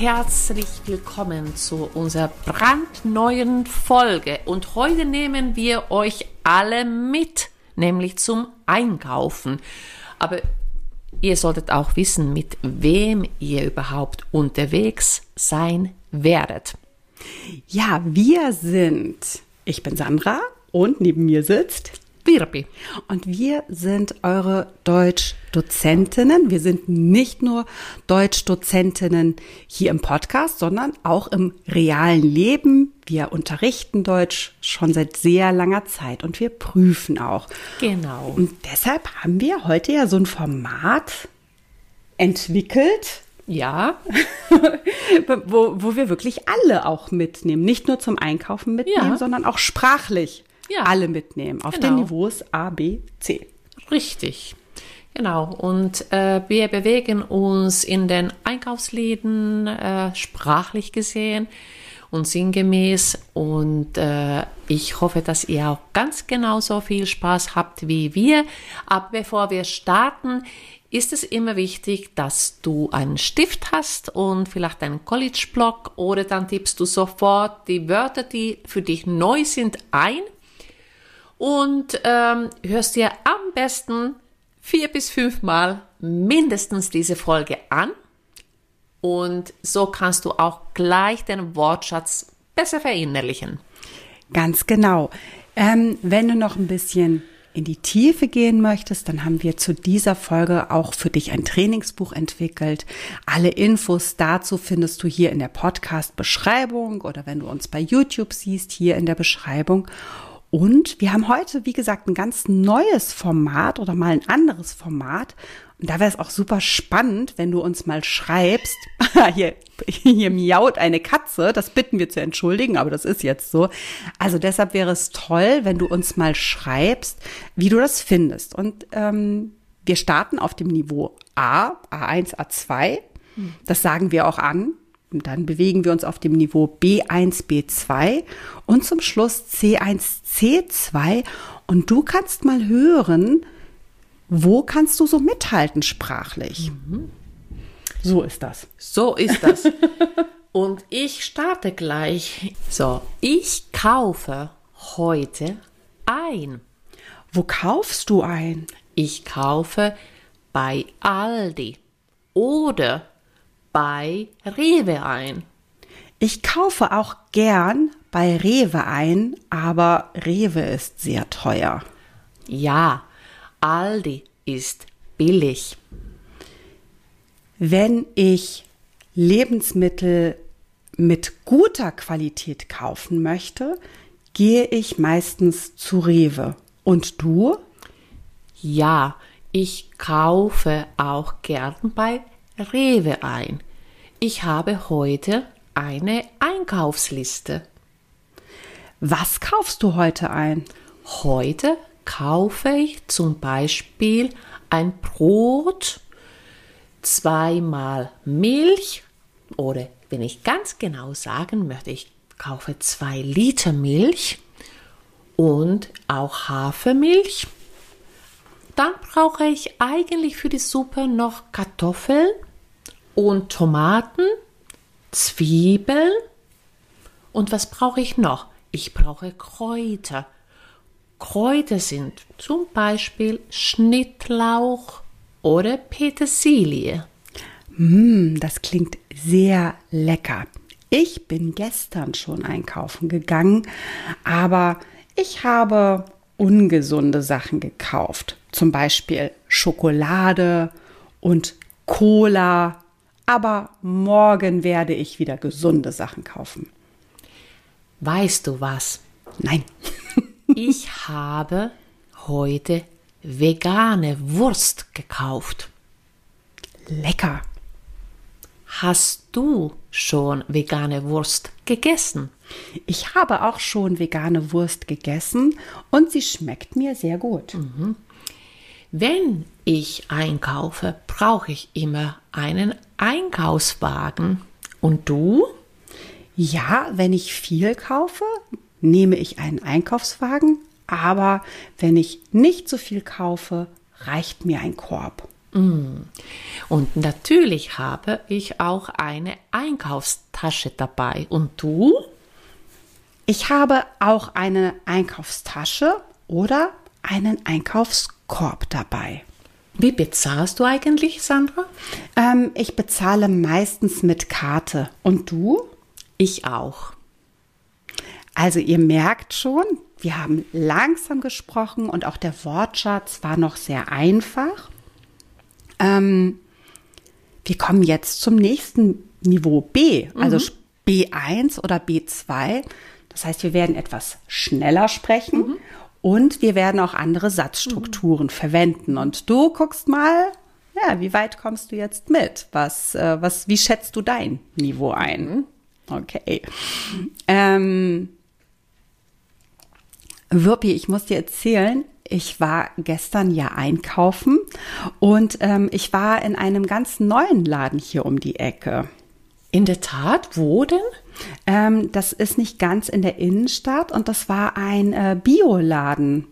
herzlich willkommen zu unserer brandneuen Folge. Und heute nehmen wir euch alle mit, nämlich zum Einkaufen. Aber ihr solltet auch wissen, mit wem ihr überhaupt unterwegs sein werdet. Ja, ich bin Sandra und neben mir sitzt Virpi. Und wir sind eure Deutschdozentinnen. Wir sind nicht nur Deutschdozentinnen hier im Podcast, sondern auch im realen Leben. Wir unterrichten Deutsch schon seit sehr langer Zeit und wir prüfen auch. Genau. Und deshalb haben wir heute ja so ein Format entwickelt. Ja. wo wir wirklich alle auch mitnehmen. Nicht nur zum Einkaufen mitnehmen, sondern auch sprachlich. Ja. Alle mitnehmen auf den Niveaus A, B, C. Richtig, genau. Und wir bewegen uns in den Einkaufsläden sprachlich gesehen und sinngemäß. Und ich hoffe, dass ihr auch ganz genauso viel Spaß habt wie wir. Aber bevor wir starten, ist es immer wichtig, dass du einen Stift hast und vielleicht einen College-Block, oder dann tippst du sofort die Wörter, die für dich neu sind, ein. Und hörst dir am besten 4 bis 5 Mal mindestens diese Folge an. Und so kannst du auch gleich den Wortschatz besser verinnerlichen. Ganz genau. Wenn du noch ein bisschen in die Tiefe gehen möchtest, dann haben wir zu dieser Folge auch für dich ein Trainingsbuch entwickelt. Alle Infos dazu findest du hier in der Podcast-Beschreibung oder wenn du uns bei YouTube siehst, hier in der Beschreibung. Und wir haben heute, wie gesagt, ein ganz neues Format oder mal ein anderes Format. Und da wäre es auch super spannend, wenn du uns mal schreibst, hier miaut eine Katze, das bitten wir zu entschuldigen, aber das ist jetzt so. Also deshalb wäre es toll, wenn du uns mal schreibst, wie du das findest. Und wir starten auf dem Niveau A, A1, A2. Das sagen wir auch an. Und dann bewegen wir uns auf dem Niveau B1, B2 und zum Schluss C1, C2. Und du kannst mal hören, wo kannst du so mithalten sprachlich? So ist das. So ist das. Und ich starte gleich. So, ich kaufe heute ein. Wo kaufst du ein? Ich kaufe bei Aldi oder bei Rewe ein. Ich kaufe auch gern bei Rewe ein, aber Rewe ist sehr teuer. Ja, Aldi ist billig. Wenn ich Lebensmittel mit guter Qualität kaufen möchte, gehe ich meistens zu Rewe. Und du? Ja, ich kaufe auch gern bei Rewe ein. Ich habe heute eine Einkaufsliste. Was kaufst du heute ein? Heute kaufe ich zum Beispiel ein Brot, 2-mal Milch, oder wenn ich ganz genau sagen möchte, ich kaufe 2 Liter Milch und auch Hafermilch. Dann brauche ich eigentlich für die Suppe noch Kartoffeln und Tomaten, Zwiebeln. Und was brauche ich noch? Ich brauche Kräuter. Kräuter sind zum Beispiel Schnittlauch oder Petersilie. Das klingt sehr lecker. Ich bin gestern schon einkaufen gegangen, aber ich habe ungesunde Sachen gekauft. Zum Beispiel Schokolade und Cola. Aber morgen werde ich wieder gesunde Sachen kaufen. Weißt du was? Nein. Ich habe heute vegane Wurst gekauft. Lecker. Hast du schon vegane Wurst gegessen? Ich habe auch schon vegane Wurst gegessen und sie schmeckt mir sehr gut. Wenn ich einkaufe, brauche ich immer einen Einkaufswagen. Und du? Ja, wenn ich viel kaufe, nehme ich einen Einkaufswagen, aber wenn ich nicht so viel kaufe, reicht mir ein Korb. Und natürlich habe ich auch eine Einkaufstasche dabei. Und du? Ich habe auch eine Einkaufstasche oder einen Einkaufskorb dabei. Wie bezahlst du eigentlich, Sandra? Ich bezahle meistens mit Karte. Und du? Ich auch. Also ihr merkt schon, wir haben langsam gesprochen und auch der Wortschatz war noch sehr einfach. Wir kommen jetzt zum nächsten Niveau B, also B1 oder B2. Das heißt, wir werden etwas schneller sprechen und wir werden auch andere Satzstrukturen verwenden. Und du guckst mal, ja, wie weit kommst du jetzt mit? Wie schätzt du dein Niveau ein? Okay. Wirpi, ich muss dir erzählen, ich war gestern ja einkaufen und ich war in einem ganz neuen Laden hier um die Ecke. In der Tat, wo denn? Das ist nicht ganz in der Innenstadt und das war ein Bioladen.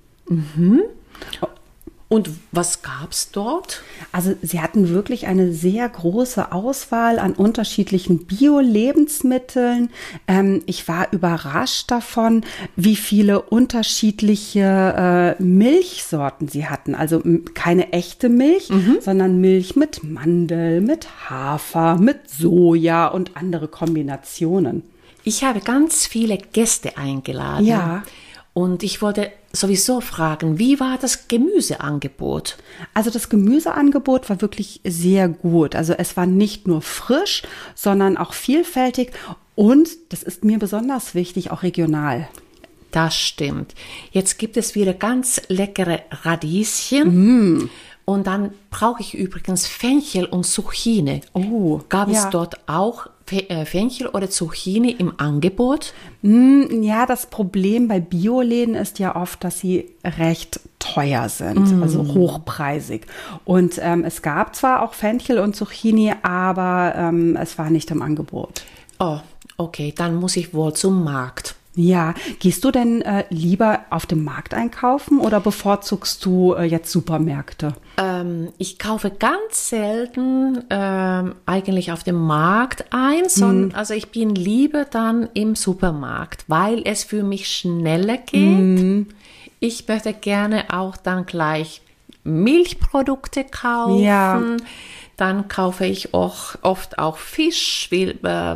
Und was gab's dort? Also sie hatten wirklich eine sehr große Auswahl an unterschiedlichen Bio-Lebensmitteln. Ich war überrascht davon, wie viele unterschiedliche Milchsorten sie hatten. Also keine echte Milch, sondern Milch mit Mandel, mit Hafer, mit Soja und andere Kombinationen. Ich habe ganz viele Gäste eingeladen. Ja. Und ich wollte sowieso fragen, wie war das Gemüseangebot? Also das Gemüseangebot war wirklich sehr gut. Also es war nicht nur frisch, sondern auch vielfältig und, das ist mir besonders wichtig, auch regional. Das stimmt. Jetzt gibt es wieder ganz leckere Radieschen. Und dann brauche ich übrigens Fenchel und Zucchini. Oh, Gab es ja. dort auch Fenchel oder Zucchini im Angebot? Ja, das Problem bei Bioläden ist ja oft, dass sie recht teuer sind, also hochpreisig. Und es gab zwar auch Fenchel und Zucchini, aber es war nicht im Angebot. Oh, okay, dann muss ich wohl zum Markt. Ja, gehst du denn lieber auf dem Markt einkaufen oder bevorzugst du jetzt Supermärkte? Ich kaufe ganz selten eigentlich auf dem Markt ein, sondern also ich bin lieber dann im Supermarkt, weil es für mich schneller geht. Ich möchte gerne auch dann gleich Milchprodukte kaufen. Ja. Dann kaufe ich auch oft auch Fisch, wie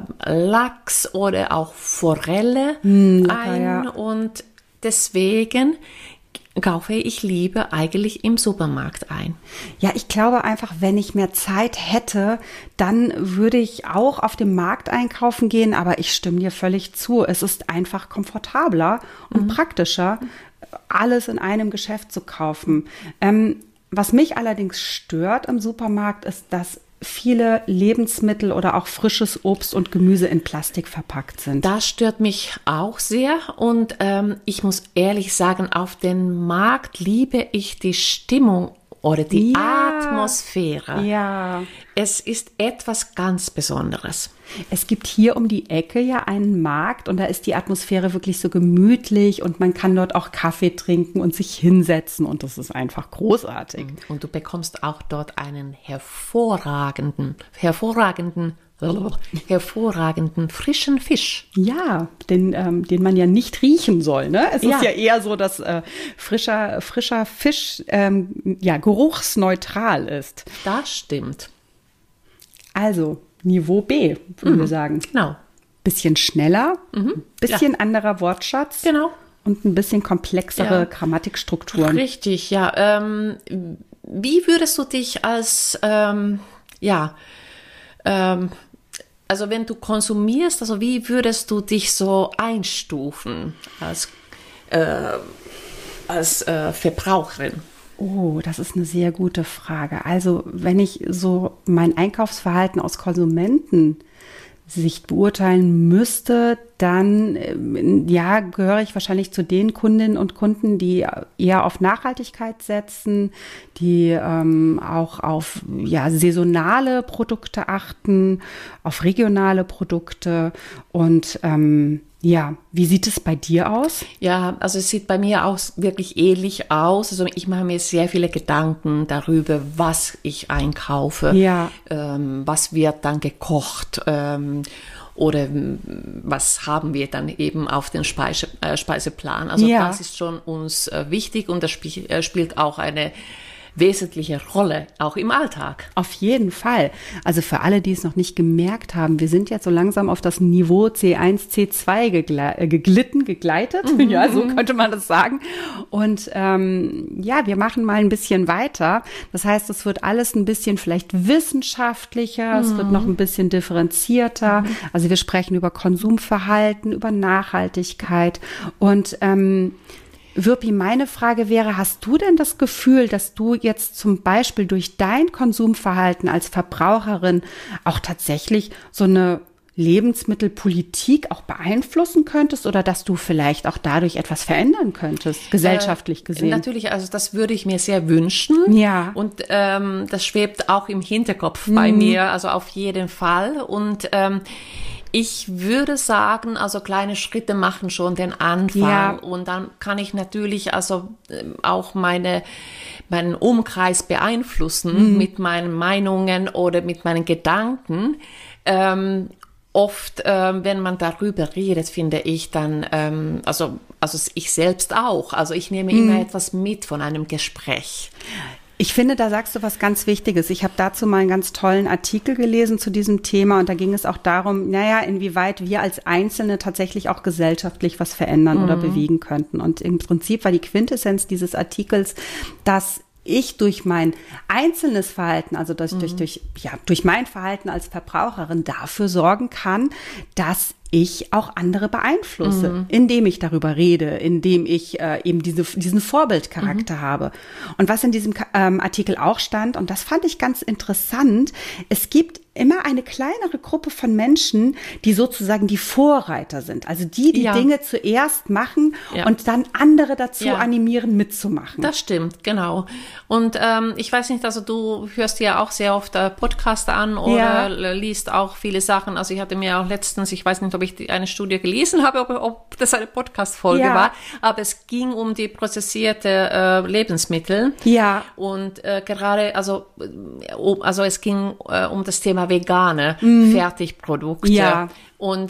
Lachs oder auch Forelle ein. Ja. Und deswegen kaufe ich lieber eigentlich im Supermarkt ein. Ja, ich glaube einfach, wenn ich mehr Zeit hätte, dann würde ich auch auf dem Markt einkaufen gehen. Aber ich stimme dir völlig zu. Es ist einfach komfortabler und praktischer, alles in einem Geschäft zu kaufen. Was mich allerdings stört im Supermarkt ist, dass viele Lebensmittel oder auch frisches Obst und Gemüse in Plastik verpackt sind. Das stört mich auch sehr und ich muss ehrlich sagen, auf dem Markt liebe ich die Stimmung oder die Atmosphäre. Ja. Es ist etwas ganz Besonderes. Es gibt hier um die Ecke ja einen Markt und da ist die Atmosphäre wirklich so gemütlich und man kann dort auch Kaffee trinken und sich hinsetzen und das ist einfach großartig. Und du bekommst auch dort einen hervorragenden frischen Fisch. Ja, den man ja nicht riechen soll. Ne? Es ist ja eher so, dass frischer Fisch geruchsneutral ist. Das stimmt. Also Niveau B, würden wir sagen. Genau. Bisschen schneller, bisschen anderer Wortschatz. Genau. Und ein bisschen komplexere Grammatikstrukturen. Richtig, ja. Wie würdest du dich als, also wenn du konsumierst, also wie würdest du dich so einstufen als Verbraucherin? Oh, das ist eine sehr gute Frage. Also, wenn ich so mein Einkaufsverhalten aus Konsumentensicht beurteilen müsste, dann gehöre ich wahrscheinlich zu den Kundinnen und Kunden, die eher auf Nachhaltigkeit setzen, die auch auf saisonale Produkte achten, auf regionale Produkte und Ja, wie sieht es bei dir aus? Ja, also es sieht bei mir auch wirklich ähnlich aus. Also ich mache mir sehr viele Gedanken darüber, was ich einkaufe, Ja. Was wird dann gekocht oder was haben wir dann eben auf den Speiseplan. Also Ja. das ist schon uns wichtig und das spielt auch eine wesentliche Rolle, auch im Alltag. Auf jeden Fall. Also für alle, die es noch nicht gemerkt haben, wir sind jetzt so langsam auf das Niveau C1, C2 gegleitet. Ja, so könnte man das sagen. Und ja, wir machen mal ein bisschen weiter. Das heißt, es wird alles ein bisschen vielleicht wissenschaftlicher, es wird noch ein bisschen differenzierter. Also wir sprechen über Konsumverhalten, über Nachhaltigkeit und Wirpi, meine Frage wäre, hast du denn das Gefühl, dass du jetzt zum Beispiel durch dein Konsumverhalten als Verbraucherin auch tatsächlich so eine Lebensmittelpolitik auch beeinflussen könntest oder dass du vielleicht auch dadurch etwas verändern könntest, gesellschaftlich gesehen? Natürlich, also das würde ich mir sehr wünschen. Ja. Und das schwebt auch im Hinterkopf bei mir, also auf jeden Fall. Und ich würde sagen, also kleine Schritte machen schon den Anfang. Ja. Und dann kann ich natürlich also auch meinen Umkreis beeinflussen mit meinen Meinungen oder mit meinen Gedanken. Oft, wenn man darüber redet, finde ich dann, also ich selbst auch. Also ich nehme immer etwas mit von einem Gespräch. Ich finde, da sagst du was ganz Wichtiges. Ich habe dazu mal einen ganz tollen Artikel gelesen zu diesem Thema und da ging es auch darum, naja, inwieweit wir als Einzelne tatsächlich auch gesellschaftlich was verändern oder bewegen könnten. Und im Prinzip war die Quintessenz dieses Artikels, dass ich durch mein einzelnes Verhalten, also durch mein Verhalten als Verbraucherin dafür sorgen kann, dass ich auch andere beeinflusse, indem ich darüber rede, indem ich eben diesen Vorbildcharakter habe. Und was in diesem Artikel auch stand, und das fand ich ganz interessant, es gibt immer eine kleinere Gruppe von Menschen, die sozusagen die Vorreiter sind. Also die Dinge zuerst machen und dann andere dazu animieren, mitzumachen. Das stimmt, genau. Und ich weiß nicht, also du hörst ja auch sehr oft Podcast an oder liest auch viele Sachen. Also ich hatte mir auch letztens, ich weiß nicht, ob ich eine Studie gelesen habe, ob das eine Podcast-Folge war, aber es ging um die prozessierte Lebensmittel. Ja. Und gerade, also es ging um das Thema vegane Fertigprodukte. Ja. Und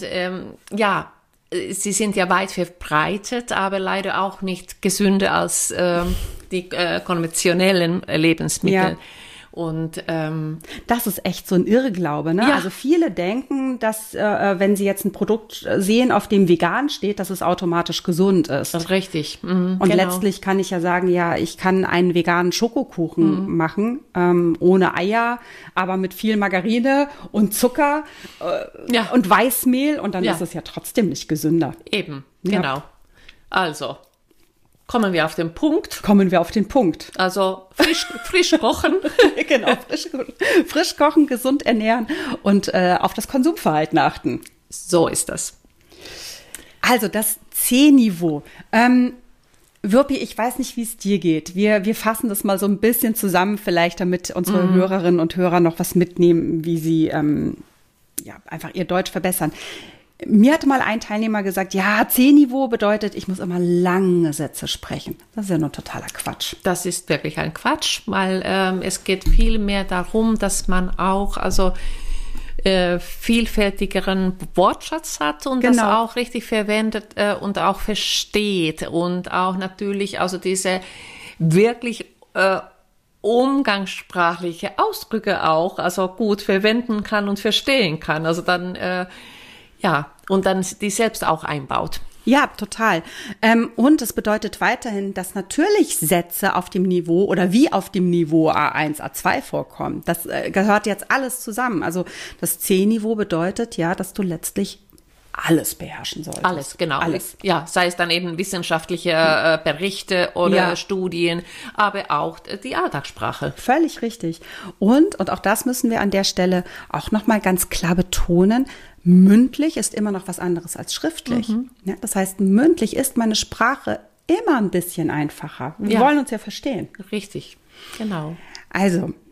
sie sind ja weit verbreitet, aber leider auch nicht gesünder als die konventionellen Lebensmittel. Ja. Und das ist echt so ein Irrglaube, ne? Ja. Also viele denken, dass wenn sie jetzt ein Produkt sehen, auf dem vegan steht, dass es automatisch gesund ist. Das ist richtig. Und letztlich kann ich ja sagen, ja, ich kann einen veganen Schokokuchen machen, ohne Eier, aber mit viel Margarine und Zucker und Weißmehl und dann ist es ja trotzdem nicht gesünder. Eben, genau. Also kommen wir auf den Punkt. Also frisch kochen. Genau, frisch kochen, gesund ernähren und auf das Konsumverhalten achten. So ist das. Also das C-Niveau. Wirpi, ich weiß nicht, wie es dir geht. Wir fassen das mal so ein bisschen zusammen, vielleicht damit unsere Hörerinnen und Hörer noch was mitnehmen, wie sie einfach ihr Deutsch verbessern. Mir hatte mal ein Teilnehmer gesagt, ja, C-Niveau bedeutet, ich muss immer lange Sätze sprechen. Das ist ja nur totaler Quatsch. Das ist wirklich ein Quatsch, weil es geht viel mehr darum, dass man auch vielfältigeren Wortschatz hat und das auch richtig verwendet und auch versteht und auch natürlich also diese wirklich umgangssprachliche Ausdrücke auch also gut verwenden kann und verstehen kann. Also dann und dann die selbst auch einbaut. Ja, total. Und es bedeutet weiterhin, dass natürlich Sätze auf dem Niveau oder wie auf dem Niveau A1, A2 vorkommen. Das gehört jetzt alles zusammen. Also das C-Niveau bedeutet ja, dass du letztlich alles beherrschen solltest. Alles, genau. Alles. Ja, sei es dann eben wissenschaftliche Berichte oder Studien, aber auch die Alltagssprache. Völlig richtig. Und auch das müssen wir an der Stelle auch nochmal ganz klar betonen, mündlich ist immer noch was anderes als schriftlich. Ja, das heißt, mündlich ist meine Sprache immer ein bisschen einfacher. Wir wollen uns ja verstehen. Richtig, genau. Also,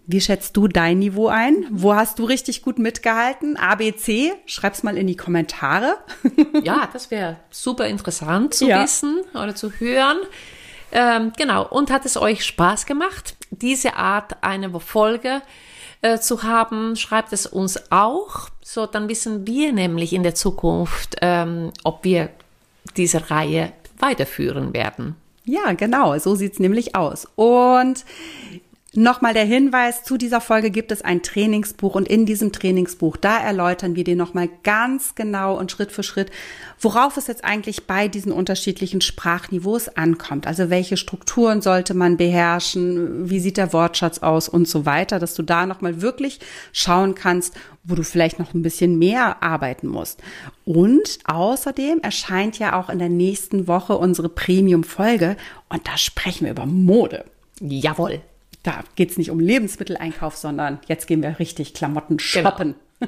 Wie schätzt du dein Niveau ein? Wo hast du richtig gut mitgehalten? A, B, C? Schreib's mal in die Kommentare. Ja, das wäre super interessant zu wissen oder zu hören. Genau. Und hat es euch Spaß gemacht, diese Art eine Folge zu haben? Schreibt es uns auch. So, dann wissen wir nämlich in der Zukunft, ob wir diese Reihe weiterführen werden. Ja, genau. So sieht's nämlich aus. Und nochmal der Hinweis, zu dieser Folge gibt es ein Trainingsbuch und in diesem Trainingsbuch, da erläutern wir dir nochmal ganz genau und Schritt für Schritt, worauf es jetzt eigentlich bei diesen unterschiedlichen Sprachniveaus ankommt. Also welche Strukturen sollte man beherrschen, wie sieht der Wortschatz aus und so weiter, dass du da nochmal wirklich schauen kannst, wo du vielleicht noch ein bisschen mehr arbeiten musst. Und außerdem erscheint ja auch in der nächsten Woche unsere Premium-Folge und da sprechen wir über Mode. Jawohl. Da geht's nicht um Lebensmitteleinkauf, sondern jetzt gehen wir richtig Klamotten shoppen. Genau.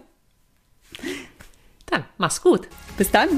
Dann mach's gut. Bis dann.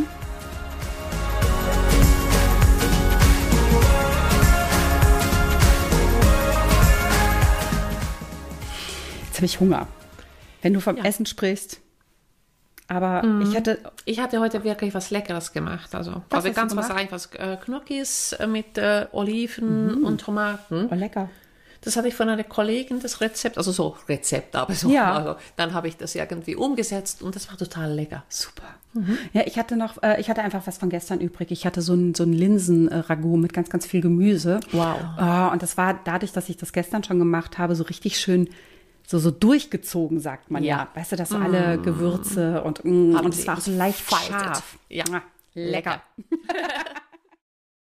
Jetzt habe ich Hunger, wenn du vom Essen sprichst. Aber ich hatte heute wirklich was Leckeres gemacht. Also ganz was Einfaches. Gnocchis mit Oliven und Tomaten. Oh, lecker. Das hatte ich von einer Kollegin, das Rezept, also so Rezept, aber so. Ja. Also, dann habe ich das irgendwie umgesetzt und das war total lecker. Super. Ja, ich hatte einfach was von gestern übrig. Ich hatte so ein Linsen-Ragout mit ganz, ganz viel Gemüse. Wow. Und das war dadurch, dass ich das gestern schon gemacht habe, so richtig schön so durchgezogen, sagt man ja. Weißt du, dass alle Gewürze und es war auch so leicht scharf. Ja. Lecker.